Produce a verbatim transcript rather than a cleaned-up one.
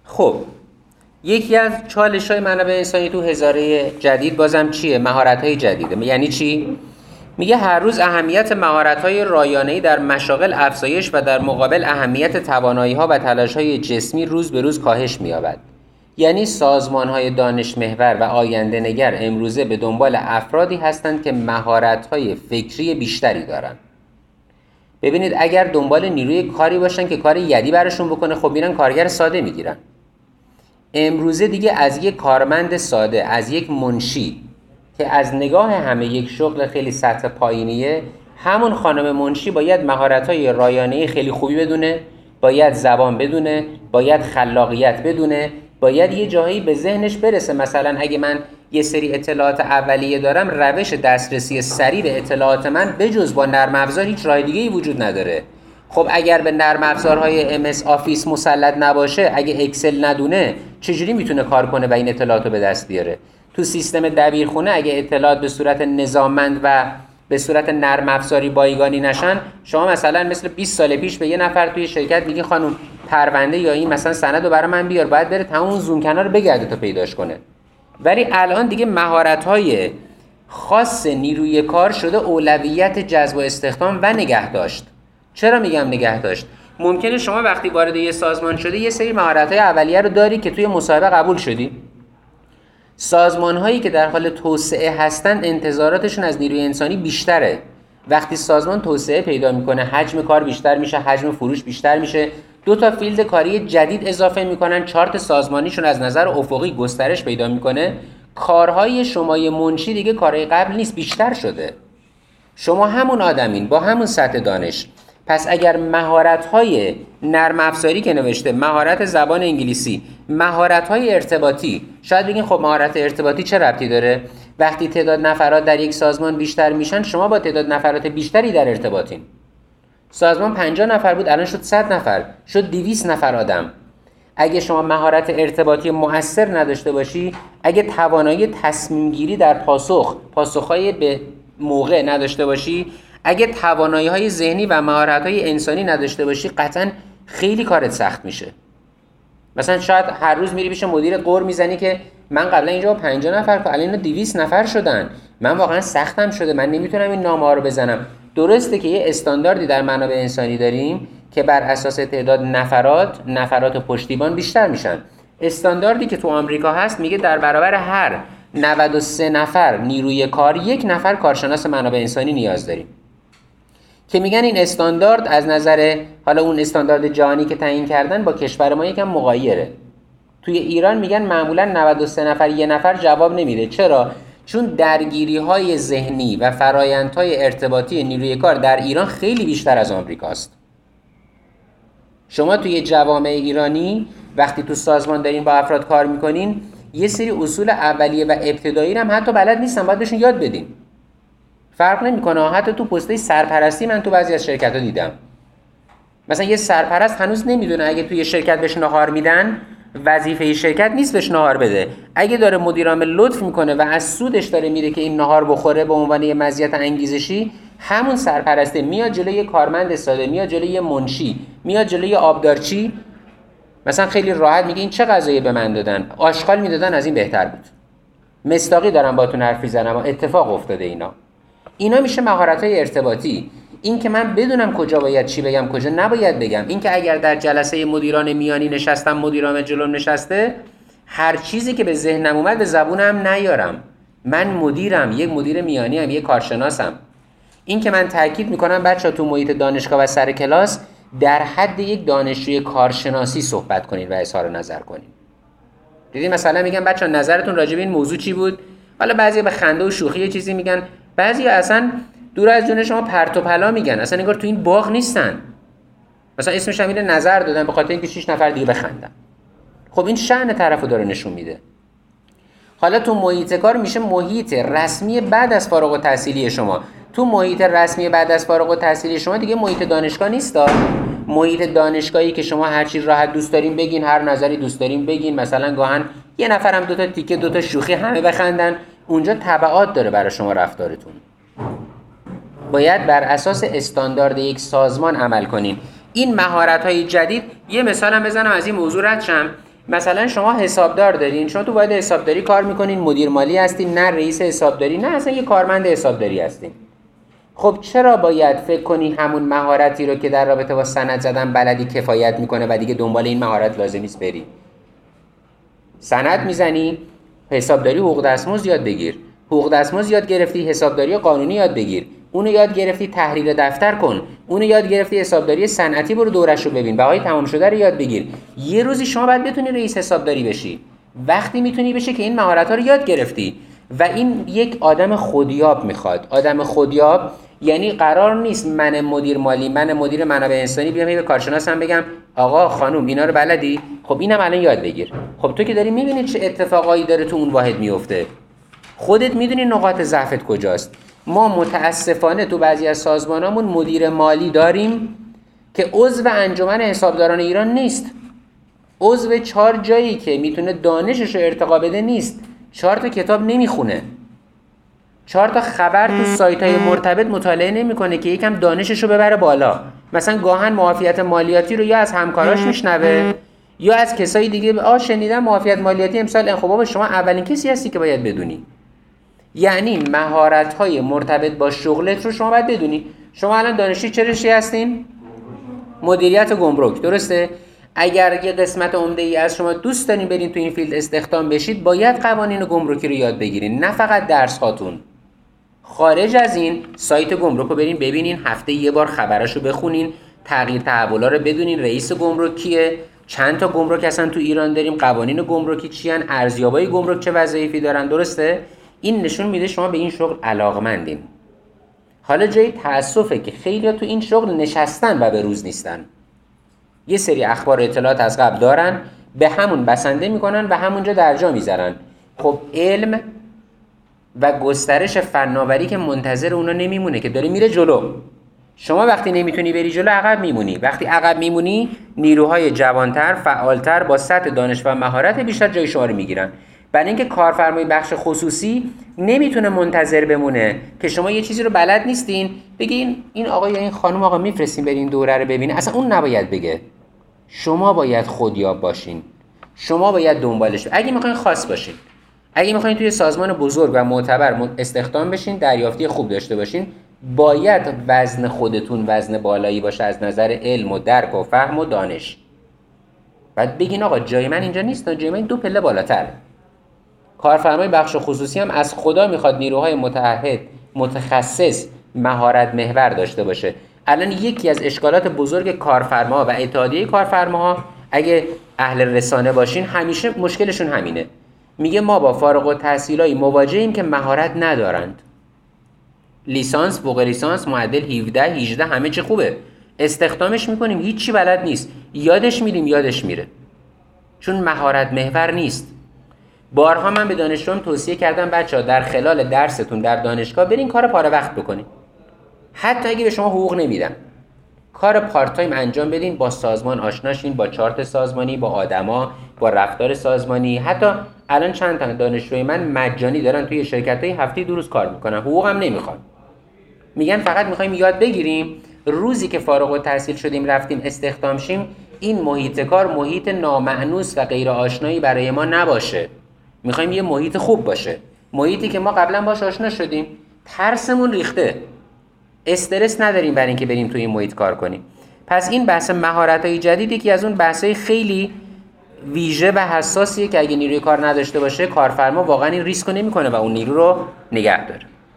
خب یکی از چالش‌های منابع انسانی تو هزاره جدید بازم چیه؟ مهارت‌های جدیده. یعنی چی؟ میگه هر روز اهمیت مهارت‌های رایانه‌ای در مشاغل افزایش و در مقابل اهمیت توانایی‌ها و تلاش‌های جسمی روز به روز کاهش می‌یابد. یعنی سازمان‌های دانش محور و آینده نگر امروزه به دنبال افرادی هستند که مهارت‌های فکری بیشتری دارند. ببینید اگر دنبال نیروی کاری باشن که کار یدی براشون بکنه، خب میرن کارگر ساده میگیرن. امروزه دیگه از یک کارمند ساده، از یک منشی که از نگاه همه یک شغل خیلی سطح پایینیه، همون خانم منشی باید مهارت‌های رایانه‌ای خیلی خوبی بدونه، باید زبان بدونه، باید خلاقیت بدونه، باید یه جایی به ذهنش برسه. مثلا اگه من یه سری اطلاعات اولیه دارم، روش دسترسی سریع به اطلاعات من بجز با نرم افزار هیچ راه دیگه‌ای وجود نداره. خب اگر به نرم افزارهای ام اس آفیس مسلط نباشه، اگه اکسل ندونه، چجوری میتونه کار کنه و این اطلاعات رو به دست بیاره؟ تو سیستم دبیرخونه اگه اطلاعات به صورت نظاممند و به صورت نرم افزاری بایگانی نشن، شما مثلا مثل بیست سال پیش به یه نفر توی شرکت میگی خانم پرونده یا این مثلا سند رو برای من بیار، باید بره تمام زوم کنار رو بگرده تا پیداش کنه. ولی الان دیگه مهارت‌های خاص نیروی کار شده اولویت جذب و استخدام و نگه داشت. چرا میگم نگه داشت؟ ممکنه شما وقتی وارد یه سازمان شده یه سری مهارت‌های اولیه رو داری که توی مصاحبه قبول شدی. سازمان‌هایی که در حال توسعه هستن انتظاراتشون از نیروی انسانی بیشتره. وقتی سازمان توسعه پیدا میکنه، حجم کار بیشتر میشه، حجم فروش بیشتر میشه، دو تا فیلد کاری جدید اضافه میکنن، چارت سازمانیشون از نظر افقی گسترش پیدا میکنه، کارهای شمای منشی دیگه کارهای قبل نیست، بیشتر شده. شما همون آدمین با همون سطح دانش. پس اگر مهارت‌های نرم افزاری که نوشته، مهارت زبان انگلیسی، مهارت‌های ارتباطی، شاید بگین خب مهارت ارتباطی چه ربطی داره؟ وقتی تعداد نفرات در یک سازمان بیشتر میشن، شما با تعداد نفرات بیشتری در ارتباطین. سازمان پنجاه نفر بود، الان شد صد نفر، شد دویست نفر آدم. اگه شما مهارت ارتباطی مؤثر نداشته باشی، اگه توانایی تصمیم گیری در پاسخ، پاسخ‌های به موقع نداشته باشی، اگه توانایی‌های ذهنی و مهارت‌های انسانی نداشته باشی، قطعاً خیلی کارت سخت میشه. مثلا شاید هر روز میری پیش مدیر قور میزنی که من قبلا اینجا با پنجاه نفر که الان دویست نفر شدن، من واقعا سختم شده، من نمیتونم این نامه‌ها رو بزنم. درسته که یه استانداردی در منابع انسانی داریم که بر اساس تعداد نفرات، نفرات پشتیبان بیشتر میشن. استانداردی که تو آمریکا هست میگه در برابر هر نود و سه نفر نیروی کار، یک نفر کارشناس منابع انسانی نیاز داریم. که میگن این استاندارد از نظر حالا اون استاندارد جهانی که تعیین کردن با کشور ما یکم مغایره. توی ایران میگن معمولا نود و سه نفر یه نفر جواب نمیده. چرا؟ چون درگیری‌های ذهنی و فرآیندهای ارتباطی نیروی کار در ایران خیلی بیشتر از آمریکاست. شما توی جوامع ایرانی وقتی تو سازمان دارین با افراد کار میکنین، یه سری اصول اولیه و ابتدایی هم حتی بلد نیستن، باید بهشون یاد بدین. فرق نمیکنه. حتی تو پسته سرپرستی من تو بعضی از شرکت‌ها دیدم، مثلا یه سرپرست هنوز نمیدونه اگه توی شرکت بهش ناهار میدن، وظیفه شرکت نیست بهش ناهار بده. اگه داره مدیر عامل لطف میکنه و از سودش داره میره که این ناهار بخوره به عنوان یه مزیت انگیزشی، همون سرپرسته میاد جلوی یه کارمند ساده، میاد جلوی یه منشی، میاد جلوی یه آبدارچی، مثلا خیلی راحت میگه این چه غذایی به من دادن، آشغال میدادن از این بهتر بود. مصداقی دارم باهاتون حرف میزنم، اتفاق افتاده اینا. اینا میشه مهارت‌های ارتباطی. این که من بدونم کجا باید چی بگم، کجا نباید بگم. این که اگر در جلسه مدیران میانی نشستم، مدیران جلوم نشسته، هر چیزی که به ذهنم اومد به زبونم نیارم. من مدیرم، یک مدیر میانی ام، یک کارشناسم. این که من تاکید میکنم بچه‌ها تو محیط دانشگاه و سر کلاس در حد یک دانشجوی کارشناسی صحبت کنید و اظهار نظر کنید. دیدین مثلا میگم بچه‌ها نظرتون راجع به این موضوع چی بود؟ حالا بعضی به خنده و شوخی یه چیزی میگن، بعضی اصلا دور از جون شما پرت و پلا میگن، اصلا انگار تو این باغ نیستن. مثلا اسمش هم اینه نظر دادن به خاطر اینکه شش نفر دیگه بخندن. خب این شأن طرفو داره نشون میده. حالا تو محیط کار میشه محیط رسمی بعد از فارغ التحصیلی شما. تو محیط رسمی بعد از فارغ التحصیلی شما دیگه محیط دانشگاه نیستا. محیط دانشگاهی که شما هر چی راحت دوست دارین بگین، هر نظری دوست دارین بگین، مثلا گاهن یه نفرم دو تا تیکه دو تا شوخی همه بخندن، اونجا تبعات داره برای شما رفتارتون. باید بر اساس استاندارد یک سازمان عمل کنین. این مهارت‌های جدید، یه مثالم بزنم از این موضوع رد شم. مثلا شما حسابدار دارین، شما تو واحد حسابداری کار میکنین، مدیر مالی هستین، نه رئیس حسابداری، نه اصلا یه کارمند حسابداری هستین. خب چرا باید فکر کنی همون مهارتی رو که در رابطه با سند زدن بلدی کفایت میکنه و دیگه دنبال این مهارت لازم نیست بری؟ سند میزنی، حسابداری حقوق دستمزد یاد بگیر. حقوق دستمزد یاد گرفتی، حسابداری قانونی یاد بگیر. اونو یاد گرفتی، تحریر دفتر کن. اونو یاد گرفتی، حسابداری صنعتی برو دورش رو ببین، بهای تمام شده رو یاد بگیر. یه روزی شما باید بتونی رئیس حسابداری بشی. وقتی میتونی بشی که این مهارت‌ها رو یاد گرفتی. و این یک آدم خودیاب میخواد. آدم خودیاب یعنی قرار نیست من مدیر مالی، من مدیر منابع انسانی بیام به کارشناسم بگم آقا خانم اینا رو بلدی؟ خب اینم الان یاد بگیر. خب تو که داری میبینی چه اتفاقایی داره تو اون واحد میفته. خودت میدونی نقاط ضعفت کجاست. ما متاسفانه تو بعضی از سازمانامون مدیر مالی داریم که عضو انجمن حسابداران ایران نیست. عضو چهار جایی که میتونه دانشش رو ارتقا بده نیست. چهار تا کتاب نمیخونه. چهار تا خبر تو سایت‌های مرتبط مطالعه نمی‌کنه که یکم دانشش رو ببره بالا. مثلا گاهن معافیت مالیاتی رو یا از همکاراش میشنوه یا از کسای دیگه. آ شنیدم معافیت مالیاتی امسال انخباب، شما اولین کسی هستی که باید بدونی. یعنی مهارت‌های مرتبط با شغلت رو شما باید بدونی. شما الان دانشجوی چه رشته هستین؟ مدیریت گمرک، درسته؟ اگر یه قسمت عمده‌ای از شما دوست دارین برین تو این فیلد استخدام بشید، باید قوانین گمرکی رو یاد بگیرین، نه فقط درس هاتون. خارج از این سایت گمرک رو برین ببینین، هفته یه بار خبراشو بخونین، تغییر تحولا رو بدونین، رئیس گمرک کیه، چند تا گمرک اصلا تو ایران داریم، قوانین گمرکی چی ان، ارزیابای گمرک چه وظایفی دارن، درسته؟ این نشون میده شما به این شغل علاقمندین. حالا جای تأسفه که خیلی‌ها تو این شغل نشستن و به روز نیستن. یه سری اخبار و اطلاعات از قبل دارن، به همون بسنده میکنن و همونجا درجا میذارن. خب علم و گسترش فناوری که منتظر اونا نمیمونه، که داره میره جلو. شما وقتی نمیتونی بری جلو عقب میمونی. وقتی عقب میمونی نیروهای جوانتر، فعالتر، با سطح دانش و مهارت بیشتر جای شما رو میگیرن. برای اینکه کارفرمای بخش خصوصی نمیتونه منتظر بمونه که شما یه چیزی رو بلد نیستین بگین این آقا یا این خانم آقا میفرستین برین دوره رو ببینه. اصلا اون نباید بگه. شما باید خودیاب باشین. شما باید دنبالش. اگه میخواین خاص باشین، اگه میخواین توی سازمان بزرگ و معتبر استخدام بشین، دریافتی خوب داشته باشین، باید وزن خودتون وزن بالایی باشه از نظر علم و درک و فهم و دانش. بعد بگین آقا جای من اینجا نیست، جای من دو پله بالاتر. کارفرمای بخش خصوصی هم از خدا میخواد نیروهای متعهد، متخصص، مهارت محور داشته باشه. الان یکی از اشکالات بزرگ کارفرما و اتحادیه کارفرماها، اگه اهل رسانه باشین، همیشه مشکلشون همینه. میگه ما با فارغ التحصیلای مواجهیم که مهارت ندارند. لیسانس، فوق لیسانس، معدل هفده، هجده همه چی خوبه. استخدامش میکنیم هیچی بلد نیست. یادش میدیم یادش میره. چون مهارت محور نیست. بارها من به دانشجوام توصیه کردم بچه‌ها در خلال درستون در دانشگاه برین کار پاره وقت بکنین. حتی اگه به شما حقوق نمیدن، کار پارت تایم انجام بدین، با سازمان آشنا شین، با چارت سازمانی، با آدما، با رفتار سازمانی. حتی الان چند تا دانشجوی من مجانی دارن توی شرکت‌های هفته دو روز کار میکنن، حقوق هم نمیخوان. میگن فقط میخوایم یاد بگیریم، روزی که فارغ التحصیل شدیم رفتیم استخدام شیم، این محیط کار محیط نامأنوس و غیر آشنایی برای ما نباشه. میخوایم یه محیط خوب باشه، محیطی که ما قبلا باش آشنا شدیم، ترسمون ریخته، استرس نداریم برای اینکه بریم توی این محیط کار کنیم. پس این بحث مهارت‌های جدیدی که از اون بحث‌های خیلی ویژه و حساسیه که اگه نیروی کار نداشته باشه کارفرما واقعا این ریسک رو نمی‌کنه و اون نیرو رو نگه داره.